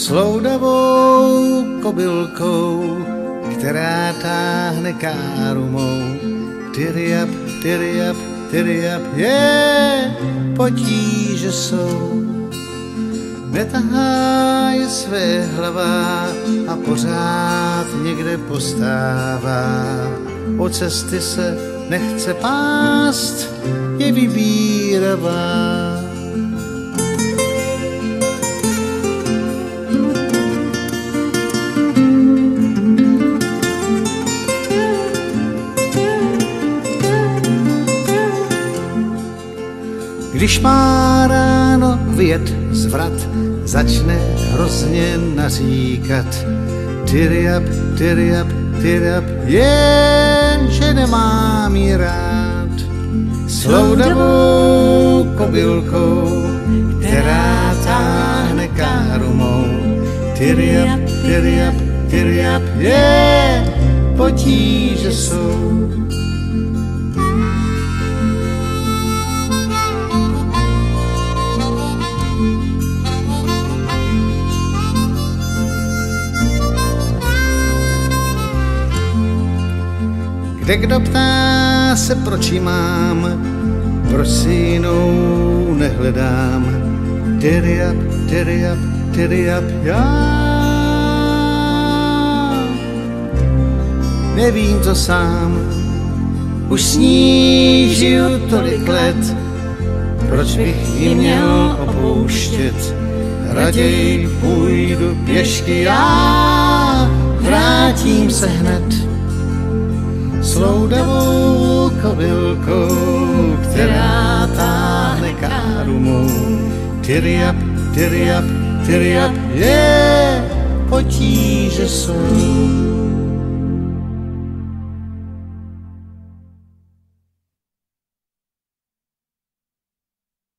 sloudavou kobylkou, která táhne káru mou. Tyryap, tyryap, tyryap, potíže jsou. Netahá je své hlava a pořád někde postává. O cesty se nechce pást, je vybíravá. Když má ráno vyjet zvrat, začne hrozně naříkat. Tyryap, tyryap, tyryap, jenže nemám jí rád. Sloudavou kobylkou, která táhne káru mou. Tyryap, tyryap, tyryap, potíže jsou. Kde kdo ptá se, proč jí mám, proč si jinou nehledám. Tyryap, tyryap, tyryap, já nevím to sám. Už s ní žiju tolik let, proč bych ji měl opouštět. Raději půjdu pěšky, já vrátím se hned. Sloudavou kobylkou, která táhne káru mou. Tyryap, tyryap, tyryap, potíže jsou.